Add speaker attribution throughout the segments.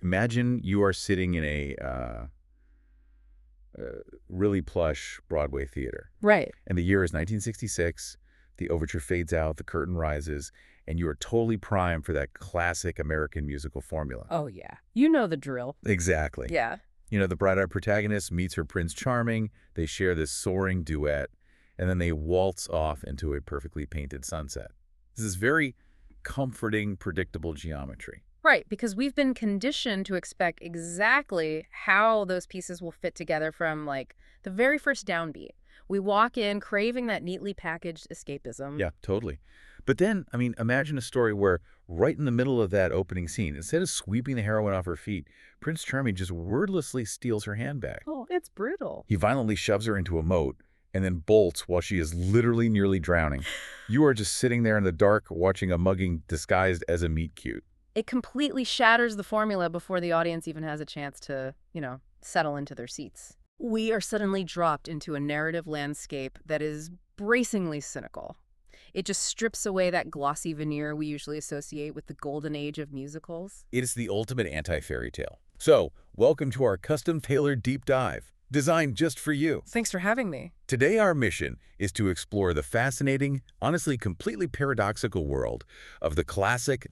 Speaker 1: Imagine you are sitting in a really plush Broadway theater,
Speaker 2: Right.
Speaker 1: and the year is 1966. The overture fades out, the curtain rises, and you are totally primed for that classic American musical formula.
Speaker 2: Oh, yeah. You know the drill.
Speaker 1: Exactly.
Speaker 2: Yeah.
Speaker 1: You know, the bright-eyed protagonist meets her Prince Charming, they share this soaring duet, and then they waltz off into a perfectly painted sunset. This is very comforting, predictable geometry.
Speaker 2: Right, because we've been conditioned to expect exactly how those pieces will fit together from, like, the very first downbeat. We walk in craving that neatly packaged escapism.
Speaker 1: Yeah, totally. But then, I mean, imagine a story where right in the middle of that opening scene, instead of sweeping the heroine off her feet, Prince Charming just wordlessly steals her handbag.
Speaker 2: Oh, it's brutal.
Speaker 1: He violently shoves her into a moat and then bolts while she is literally nearly drowning. You are just sitting there in the dark watching a mugging disguised as a meet cute.
Speaker 2: It completely shatters the formula before the audience even has a chance to, settle into their seats. We are suddenly dropped into a narrative landscape that is bracingly cynical. It just strips away that glossy veneer we usually associate with the golden age of musicals.
Speaker 1: It is the ultimate anti-fairy tale. So, welcome to our custom-tailored deep dive, designed just for you.
Speaker 2: Thanks for having me.
Speaker 1: Today, our mission is to explore the fascinating, honestly completely paradoxical world of the classic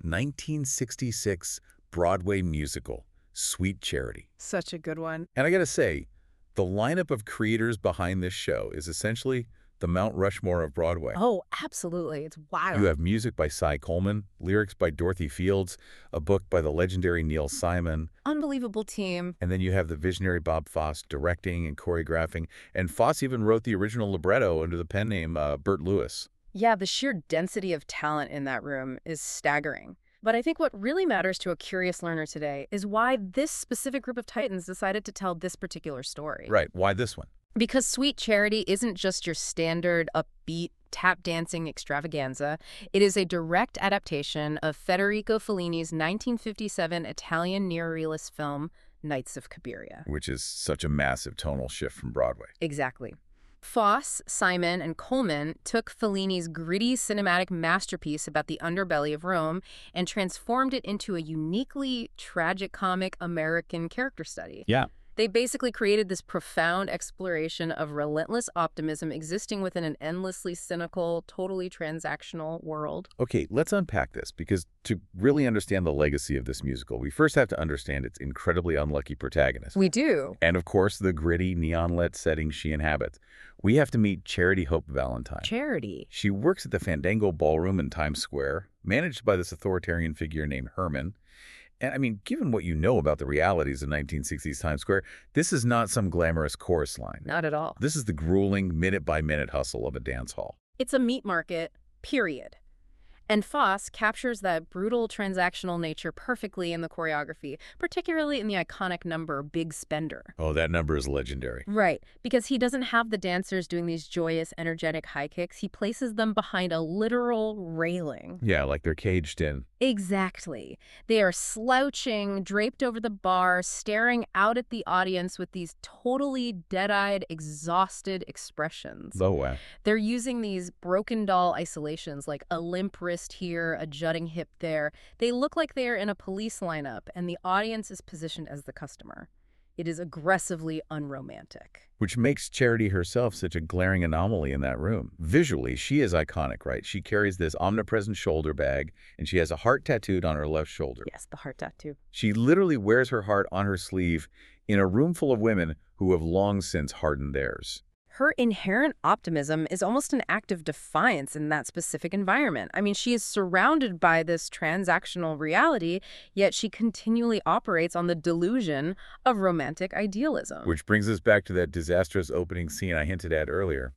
Speaker 1: 1966 Broadway musical, Sweet Charity.
Speaker 2: Such a good one.
Speaker 1: And I gotta say, the lineup of creators behind this show is essentially the Mount Rushmore of Broadway.
Speaker 2: Oh, absolutely. It's wild.
Speaker 1: You have music by Cy Coleman, lyrics by Dorothy Fields, a book by the legendary Neil Simon,
Speaker 2: Unbelievable team.
Speaker 1: and then you have the visionary Bob Fosse directing and choreographing, and Fosse even wrote the original libretto under the pen name Bert Lewis.
Speaker 2: Yeah, the sheer density of talent in that room is staggering. But I think what really matters to a curious learner today is why this specific group of titans decided to tell this particular story.
Speaker 1: Right, why this one?
Speaker 2: Because Sweet Charity isn't just your standard upbeat tap dancing extravaganza. It is a direct adaptation of Federico Fellini's 1957 Italian neorealist film, Nights of Cabiria.
Speaker 1: Which is such a massive tonal shift from Broadway.
Speaker 2: Exactly. Fosse, Simon, and Coleman took Fellini's gritty cinematic masterpiece about the underbelly of Rome and transformed it into a uniquely tragicomic American character study.
Speaker 1: Yeah.
Speaker 2: They basically created this profound exploration of relentless optimism existing within an endlessly cynical, totally transactional world.
Speaker 1: Okay, let's unpack this, because to really understand the legacy of this musical, we first have to understand its incredibly unlucky protagonist.
Speaker 2: We do.
Speaker 1: And of course, the gritty, neon-lit setting she inhabits. We have to meet Charity Hope Valentine.
Speaker 2: Charity.
Speaker 1: She works at the Fandango Ballroom in Times Square, managed by this authoritarian figure named Herman. And I mean, given what you know about the realities of 1960s Times Square, this is not some glamorous chorus line.
Speaker 2: Not at all.
Speaker 1: This is the grueling, minute-by-minute hustle of a dance hall.
Speaker 2: It's a meat market, period. And Fosse captures that brutal transactional nature perfectly in the choreography, particularly in the iconic number Big Spender.
Speaker 1: Oh, that number is legendary.
Speaker 2: Right, because he doesn't have the dancers doing these joyous, energetic high kicks. He places them behind a literal railing.
Speaker 1: Yeah, like they're caged in.
Speaker 2: Exactly. They are slouching, draped over the bar, staring out at the audience with these totally dead-eyed, exhausted expressions.
Speaker 1: Oh, wow.
Speaker 2: They're using these broken doll isolations, like a limp wrist here, a jutting hip there. They look like they are in a police lineup, and the audience is positioned as the customer. It is aggressively unromantic.
Speaker 1: Which makes Charity herself such a glaring anomaly in that room. Visually, she is iconic, right? She carries this omnipresent shoulder bag, and she has a heart tattooed on her left shoulder.
Speaker 2: Yes, the heart tattoo.
Speaker 1: She literally wears her heart on her sleeve in a room full of women who have long since hardened theirs.
Speaker 2: Her inherent optimism is almost an act of defiance in that specific environment. I mean, she is surrounded by this transactional reality, yet she continually operates on the delusion of romantic idealism.
Speaker 1: Which brings us back to that disastrous opening scene I hinted at earlier.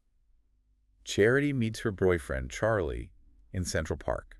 Speaker 1: Charity meets her boyfriend, Charlie, in Central Park.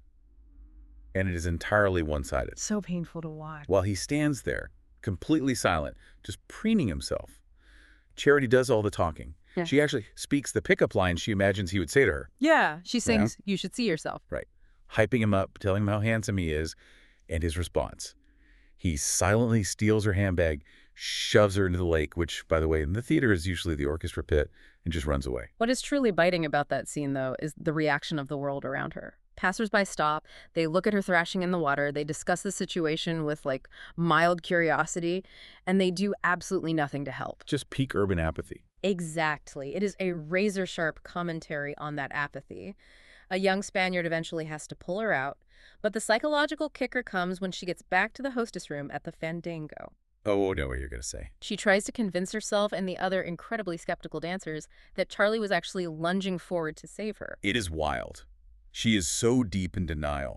Speaker 1: And it is entirely one-sided.
Speaker 2: So painful to watch.
Speaker 1: While he stands there, completely silent, just preening himself, Charity does all the talking.
Speaker 2: Yeah.
Speaker 1: She actually speaks the pickup line she imagines he would say to her.
Speaker 2: Yeah, she sings, "You should see yourself."
Speaker 1: Right. Hyping him up, telling him how handsome he is, and his response. He silently steals her handbag, shoves her into the lake, which, by the way, in the theater is usually the orchestra pit, and just runs away.
Speaker 2: What is truly biting about that scene, though, is the reaction of the world around her. Passersby stop, they look at her thrashing in the water, they discuss the situation with, like, mild curiosity, and they do absolutely nothing to help.
Speaker 1: Just peak urban apathy.
Speaker 2: Exactly. It is a razor-sharp commentary on that apathy. A young Spaniard eventually has to pull her out, but the psychological kicker comes when she gets back to the hostess room at the Fandango.
Speaker 1: Oh, I know what you're going to say.
Speaker 2: She tries to convince herself and the other incredibly skeptical dancers that Charlie was actually lunging forward to save her.
Speaker 1: It is wild. She is so deep in denial,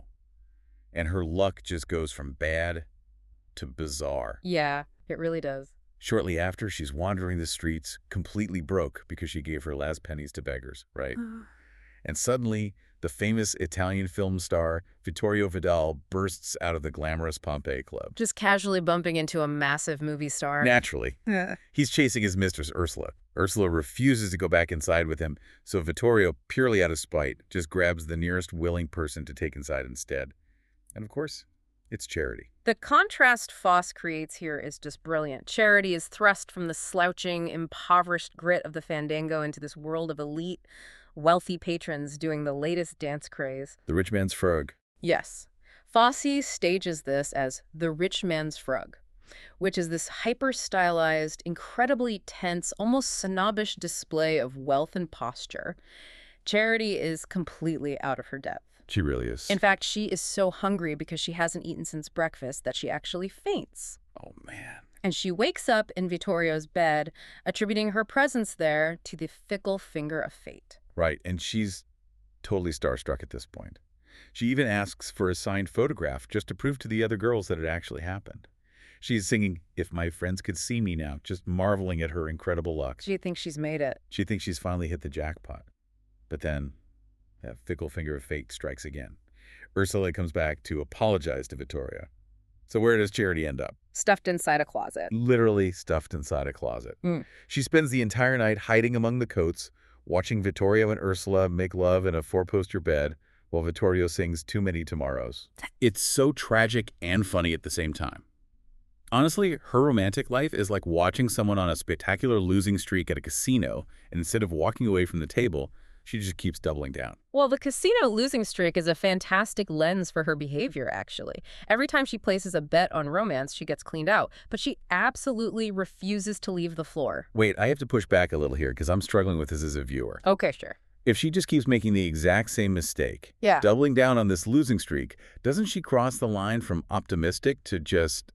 Speaker 1: and her luck just goes from bad to bizarre.
Speaker 2: Yeah, it really does.
Speaker 1: Shortly after, she's wandering the streets, completely broke because she gave her last pennies to beggars, right? And suddenly, the famous Italian film star Vittorio Vidal bursts out of the glamorous Pompeii Club.
Speaker 2: Just casually bumping into a massive movie star.
Speaker 1: Naturally. He's chasing his mistress, Ursula. Ursula refuses to go back inside with him, so Vittorio, purely out of spite, just grabs the nearest willing person to take inside instead. And of course, it's Charity.
Speaker 2: The contrast Foss creates here is just brilliant. Charity is thrust from the slouching, impoverished grit of the Fandango into this world of elite, wealthy patrons doing the latest dance craze.
Speaker 1: The rich man's frog.
Speaker 2: Yes. Fosse stages this as the rich man's frog, which is this hyper-stylized, incredibly tense, almost snobbish display of wealth and posture. Charity is completely out of her depth.
Speaker 1: She really is.
Speaker 2: In fact, she is so hungry because she hasn't eaten since breakfast that she actually faints.
Speaker 1: Oh, man.
Speaker 2: And she wakes up in Vittorio's bed, attributing her presence there to the fickle finger of fate.
Speaker 1: Right, and she's totally starstruck at this point. She even asks for a signed photograph just to prove to the other girls that it actually happened. She's singing, "If My Friends Could See Me Now," just marveling at her incredible luck.
Speaker 2: She thinks she's made it.
Speaker 1: She thinks she's finally hit the jackpot. But then, that fickle finger of fate strikes again. Ursula comes back to apologize to Vittorio. So where does Charity end up?
Speaker 2: Stuffed inside a closet.
Speaker 1: Literally stuffed inside a closet. She spends the entire night hiding among the coats, watching Vittorio and Ursula make love in a four-poster bed while Vittorio sings Too Many Tomorrows. It's so tragic and funny at the same time. Honestly, her romantic life is like watching someone on a spectacular losing streak at a casino, and instead of walking away from the table, she just keeps doubling down.
Speaker 2: Well, the casino losing streak is a fantastic lens for her behavior, actually. Every time she places a bet on romance, she gets cleaned out. But she absolutely refuses to leave the floor.
Speaker 1: Wait, I have to push back a little here because I'm struggling with this as a viewer.
Speaker 2: Okay, sure.
Speaker 1: If she just keeps making the exact same mistake,
Speaker 2: Yeah.
Speaker 1: doubling down on this losing streak, doesn't she cross the line from optimistic to just,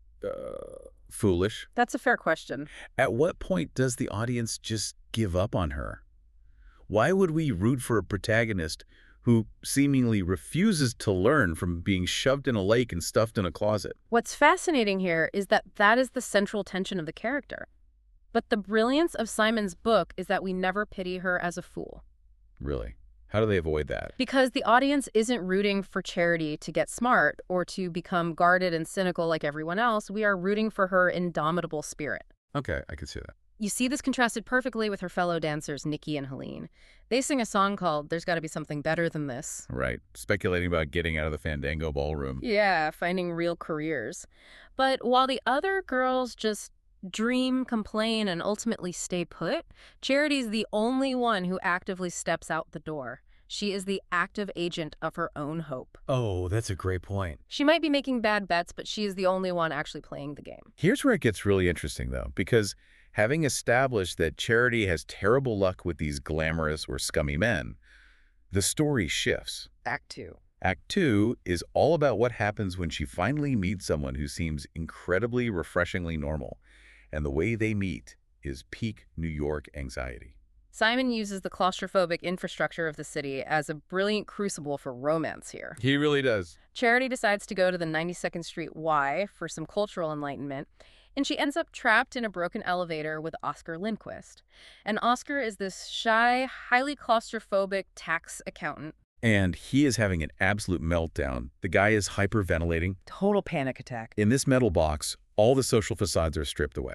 Speaker 1: foolish?
Speaker 2: That's a fair question.
Speaker 1: At what point does the audience just give up on her? Why would we root for a protagonist who seemingly refuses to learn from being shoved in a lake and stuffed in a closet?
Speaker 2: What's fascinating here is that that is the central tension of the character. But the brilliance of Simon's book is that we never pity her as a fool.
Speaker 1: Really? How do they avoid that?
Speaker 2: Because the audience isn't rooting for Charity to get smart or to become guarded and cynical like everyone else. We are rooting for her indomitable spirit.
Speaker 1: Okay, I can see that.
Speaker 2: You see this contrasted perfectly with her fellow dancers, Nikki and Helene. They sing a song called There's Gotta Be Something Better Than This.
Speaker 1: Right. Speculating about getting out of the Fandango ballroom.
Speaker 2: Yeah, finding real careers. But while the other girls just dream, complain, and ultimately stay put, Charity's the only one who actively steps out the door. She is the active agent of her own hope.
Speaker 1: Oh, that's a great point.
Speaker 2: She might be making bad bets, but she is the only one actually playing the game.
Speaker 1: Here's where it gets really interesting, though, because having established that Charity has terrible luck with these glamorous or scummy men, the story shifts.
Speaker 2: Act 2.
Speaker 1: Act 2 is all about what happens when she finally meets someone who seems incredibly refreshingly normal, and the way they meet is peak New York anxiety.
Speaker 2: Simon uses the claustrophobic infrastructure of the city as a brilliant crucible for romance here.
Speaker 1: He really does.
Speaker 2: Charity decides to go to the 92nd Street Y for some cultural enlightenment, and she ends up trapped in a broken elevator with Oscar Lindquist. And Oscar is this shy, highly claustrophobic tax accountant.
Speaker 1: And he is having an absolute meltdown. The guy is hyperventilating.
Speaker 2: Total panic attack.
Speaker 1: In this metal box, all the social facades are stripped away.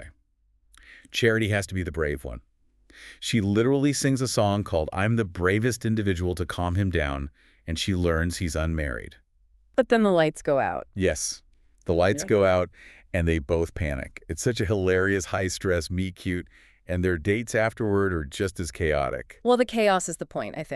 Speaker 1: Charity has to be the brave one. She literally sings a song called I'm the Bravest Individual to calm him down, and she learns he's unmarried.
Speaker 2: But then the lights go out.
Speaker 1: Yes, the lights go out, and they both panic. It's such a hilarious, high-stress, meet-cute, and their dates afterward are just as chaotic.
Speaker 2: Well, the chaos is the point, I think.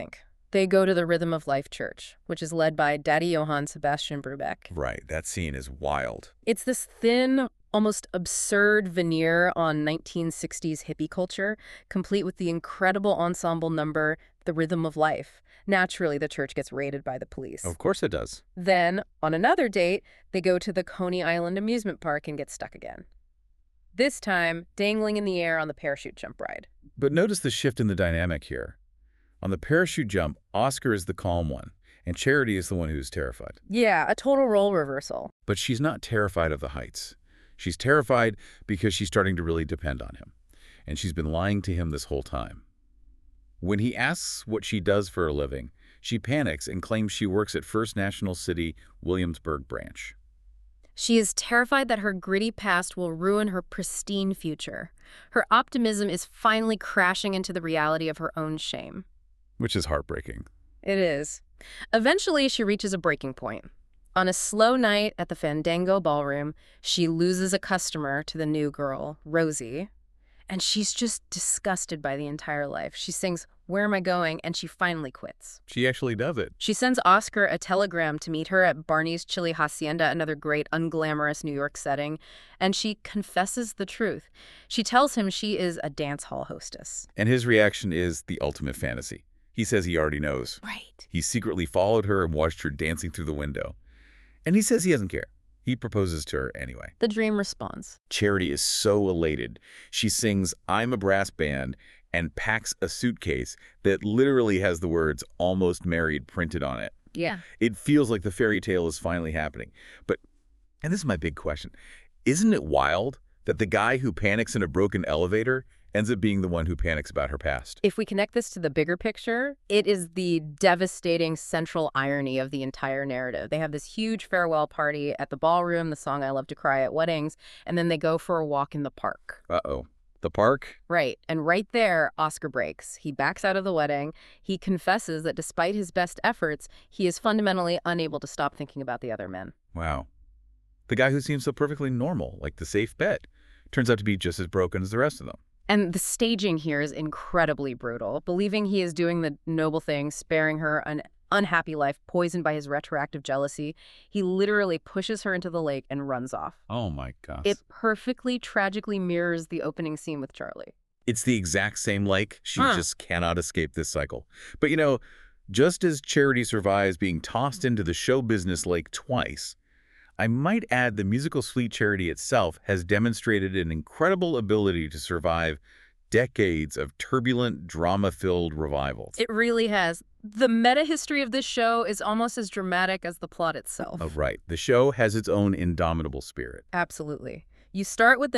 Speaker 2: They go to the Rhythm of Life Church, which is led by Daddy Johann Sebastian Brubeck.
Speaker 1: Right, that scene is wild.
Speaker 2: It's this thin, almost absurd veneer on 1960s hippie culture, complete with the incredible ensemble number, The Rhythm of Life. Naturally, the church gets raided by the police.
Speaker 1: Of course it does.
Speaker 2: Then, on another date, they go to the Coney Island amusement park and get stuck again. This time, dangling in the air on the parachute jump ride.
Speaker 1: But notice the shift in the dynamic here. On the parachute jump, Oscar is the calm one, and Charity is the one who's terrified.
Speaker 2: Yeah, a total role reversal.
Speaker 1: But she's not terrified of the heights. She's terrified because she's starting to really depend on him, and she's been lying to him this whole time. When he asks what she does for a living, she panics and claims she works at First National City Williamsburg branch.
Speaker 2: She is terrified that her gritty past will ruin her pristine future. Her optimism is finally crashing into the reality of her own shame.
Speaker 1: Which is heartbreaking.
Speaker 2: It is. Eventually, she reaches a breaking point. On a slow night at the Fandango Ballroom, she loses a customer to the new girl, Rosie, and she's just disgusted by the entire life. She sings, "Where am I going?" and she finally quits.
Speaker 1: She actually does it.
Speaker 2: She sends Oscar a telegram to meet her at Barney's Chili Hacienda, another great unglamorous New York setting, and she confesses the truth. She tells him she is a dance hall hostess.
Speaker 1: And his reaction is the ultimate fantasy. He says he already knows.
Speaker 2: Right.
Speaker 1: He secretly followed her and watched her dancing through the window. And he says he doesn't care. He proposes to her anyway.
Speaker 2: The dream responds.
Speaker 1: Charity is so elated. She sings "I'm a Brass Band" and packs a suitcase that literally has the words "almost married" printed on it.
Speaker 2: Yeah.
Speaker 1: It feels like the fairy tale is finally happening. But, and this is my big question, isn't it wild that the guy who panics in a broken elevator ends up being the one who panics about her past?
Speaker 2: If we connect this to the bigger picture, it is the devastating central irony of the entire narrative. They have this huge farewell party at the ballroom, the song "I Love to Cry at Weddings," and then they go for a walk in the park.
Speaker 1: Uh-oh. The park?
Speaker 2: Right. And right there, Oscar breaks. He backs out of the wedding. He confesses that despite his best efforts, he is fundamentally unable to stop thinking about the other men.
Speaker 1: Wow. The guy who seems so perfectly normal, like the safe bet, turns out to be just as broken as the rest of them.
Speaker 2: And the staging here is incredibly brutal. Believing he is doing the noble thing, sparing her an unhappy life poisoned by his retroactive jealousy, he literally pushes her into the lake and runs off.
Speaker 1: Oh my gosh.
Speaker 2: It perfectly, tragically mirrors the opening scene with Charlie.
Speaker 1: It's the exact same lake. She just cannot escape this cycle. But you know, just as Charity survives being tossed into the show business lake twice, I might add the musical Sweet Charity itself has demonstrated an incredible ability to survive decades of turbulent, drama-filled revivals.
Speaker 2: It really has. The meta-history of this show is almost as dramatic as the plot itself.
Speaker 1: Oh, right. The show has its own indomitable spirit.
Speaker 2: Absolutely. You start with the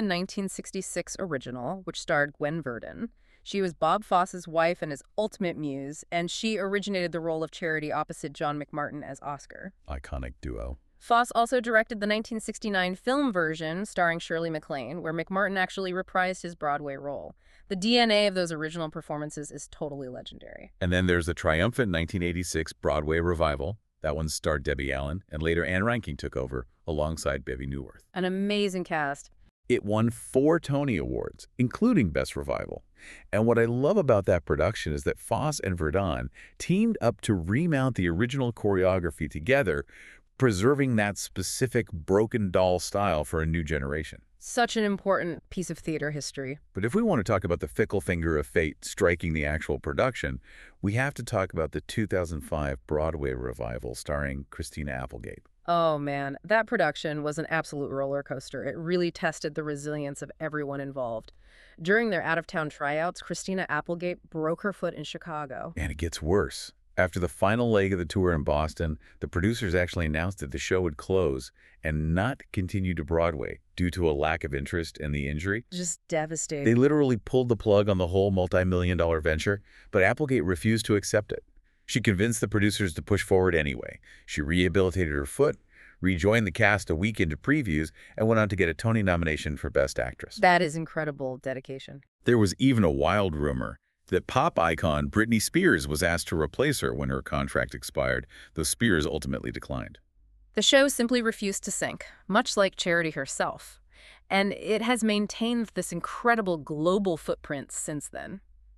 Speaker 2: 1966 original, which starred Gwen Verdon. She was Bob Foss's wife and his ultimate muse, and she originated the role of Charity opposite John McMartin as Oscar.
Speaker 1: Iconic duo.
Speaker 2: Foss also directed the 1969 film version starring Shirley MacLaine, where McMartin actually reprised his Broadway role. The DNA of those original performances is totally legendary.
Speaker 1: And then there's the triumphant 1986 Broadway revival. That one starred Debbie Allen, and later Anne Reinking took over alongside Bevy Newirth.
Speaker 2: An amazing cast.
Speaker 1: It won 4 Tony Awards, including Best Revival. And what I love about that production is that Foss and Verdon teamed up to remount the original choreography together, preserving that specific broken doll style for a new generation.
Speaker 2: Such an important piece of theater history.
Speaker 1: But if we want to talk about the fickle finger of fate striking the actual production, we have to talk about the 2005 Broadway revival starring Christina Applegate.
Speaker 2: Oh man, that production was an absolute roller coaster. It really tested the resilience of everyone involved. During their out-of-town tryouts, Christina Applegate broke her foot in Chicago.
Speaker 1: And it gets worse. After the final leg of the tour in Boston, the producers actually announced that the show would close and not continue to Broadway due to a lack of interest in the injury.
Speaker 2: Just devastating.
Speaker 1: They literally pulled the plug on the whole multi-million-dollar venture, but Applegate refused to accept it. She convinced the producers to push forward anyway. She rehabilitated her foot, rejoined the cast a week into previews, and went on to get a Tony nomination for Best Actress.
Speaker 2: That is incredible dedication.
Speaker 1: There was even a wild rumor that pop icon Britney Spears was asked to replace her when her contract expired, though Spears ultimately declined.
Speaker 2: The show simply refused to sink, much like Charity herself. And it has maintained this incredible global footprint since then.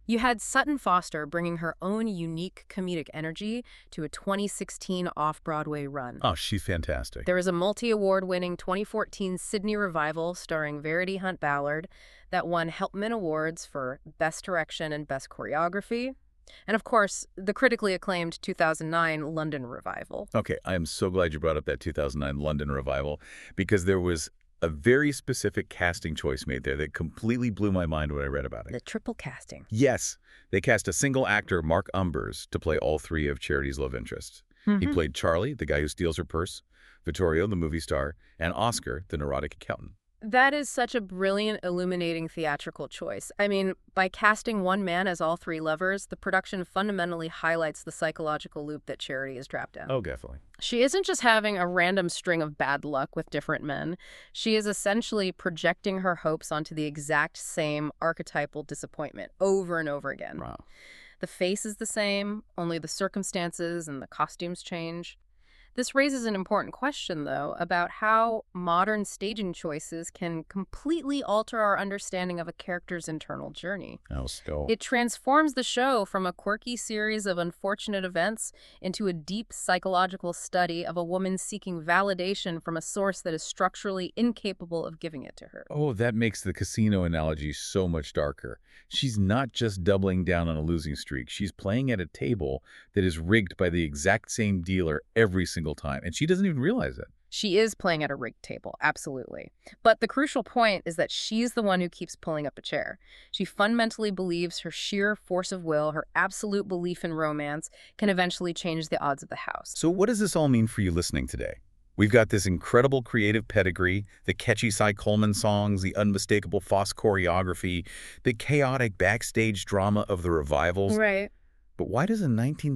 Speaker 2: You had Sutton Foster bringing her own unique comedic energy to a 2016 off-Broadway run.
Speaker 1: Oh, she's fantastic.
Speaker 2: There was a multi-award-winning 2014 Sydney revival starring Verity Hunt Ballard that won Helpman Awards for Best Direction and Best Choreography. And of course, the critically acclaimed 2009 London revival.
Speaker 1: Okay, I am so glad you brought up that 2009 London revival, because there was a very specific casting choice made there that completely blew my mind when I read about it.
Speaker 2: The triple casting.
Speaker 1: Yes, they cast a single actor, Mark Umbers, to play all three of Charity's love interests. He played Charlie, the guy who steals her purse, Vittorio, the movie star, and Oscar, the neurotic accountant.
Speaker 2: That is such a brilliant, illuminating theatrical choice. I mean, by casting one man as all three lovers, the production fundamentally highlights the psychological loop that Charity is trapped in.
Speaker 1: Oh, definitely.
Speaker 2: She isn't just having a random string of bad luck with different men. She is essentially projecting her hopes onto the exact same archetypal disappointment over and over again.
Speaker 1: Wow.
Speaker 2: The face is the same, only the circumstances and the costumes change. This raises an important question, though, about how modern staging choices can completely alter our understanding of a character's internal journey.
Speaker 1: Oh, still.
Speaker 2: It transforms the show from a quirky series of unfortunate events into a deep psychological study of a woman seeking validation from a source that is structurally incapable of giving it to her.
Speaker 1: Oh, that makes the casino analogy so much darker. She's not just doubling down on a losing streak. She's playing at a table that is rigged by the exact same dealer every single time, and she doesn't even realize it.
Speaker 2: She is playing at a rigged table, absolutely. But the crucial point is that she's the one who keeps pulling up a chair. She fundamentally believes her sheer force of will, her absolute belief in romance, can eventually change the odds of the house.
Speaker 1: So what does this all mean for you listening today? We've got this incredible creative pedigree, the catchy Cy Coleman songs, the unmistakable Foss choreography, the chaotic backstage drama of the revivals.
Speaker 2: Right.
Speaker 1: But why does a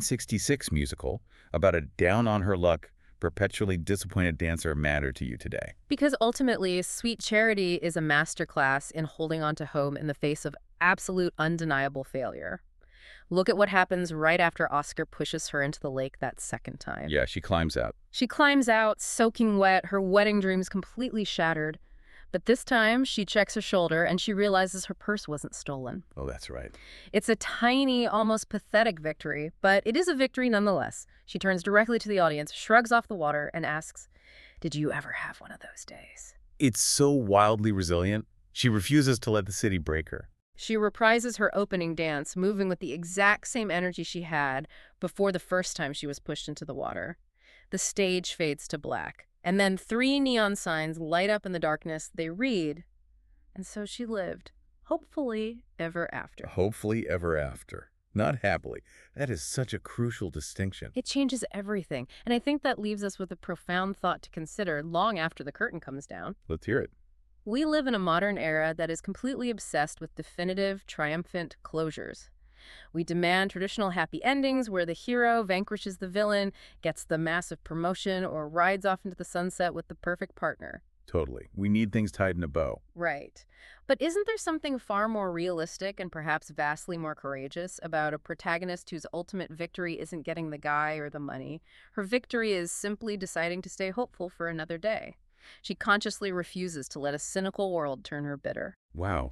Speaker 1: 1966 musical about a down-on-her-luck, perpetually disappointed dancer matter to you today?
Speaker 2: Because ultimately, Sweet Charity is a masterclass in holding on to home in the face of absolute undeniable failure. Look at what happens right after Oscar pushes her into the lake that second time.
Speaker 1: Yeah, she climbs out.
Speaker 2: She climbs out, soaking wet, her wedding dreams completely shattered. But this time, she checks her shoulder and she realizes her purse wasn't stolen.
Speaker 1: Oh, that's right.
Speaker 2: It's a tiny, almost pathetic victory, but it is a victory nonetheless. She turns directly to the audience, shrugs off the water, and asks, "Did you ever have one of those days?"
Speaker 1: It's so wildly resilient. She refuses to let the city break her.
Speaker 2: She reprises her opening dance, moving with the exact same energy she had before the first time she was pushed into the water. The stage fades to black, and then 3 neon signs light up in the darkness. They read, "And so she lived, hopefully ever after."
Speaker 1: Hopefully ever after. Not happily. That is such a crucial distinction.
Speaker 2: It changes everything, and I think that leaves us with a profound thought to consider long after the curtain comes down.
Speaker 1: Let's hear it.
Speaker 2: We live in a modern era that is completely obsessed with definitive, triumphant closures. We demand traditional happy endings where the hero vanquishes the villain, gets the massive promotion, or rides off into the sunset with the perfect partner.
Speaker 1: Totally. We need things tied in a bow.
Speaker 2: Right. But isn't there something far more realistic and perhaps vastly more courageous about a protagonist whose ultimate victory isn't getting the guy or the money? Her victory is simply deciding to stay hopeful for another day. She consciously refuses to let a cynical world turn her bitter.
Speaker 1: Wow.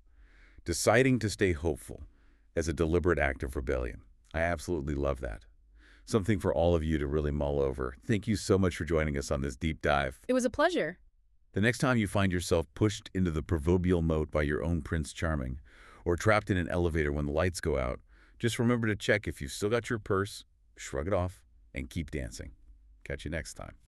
Speaker 1: Deciding to stay hopeful as a deliberate act of rebellion. I absolutely love that. Something for all of you to really mull over. Thank you so much for joining us on this deep dive.
Speaker 2: It was a pleasure.
Speaker 1: The next time you find yourself pushed into the proverbial moat by your own Prince Charming, or trapped in an elevator when the lights go out, just remember to check if you've still got your purse, shrug it off, and keep dancing. Catch you next time.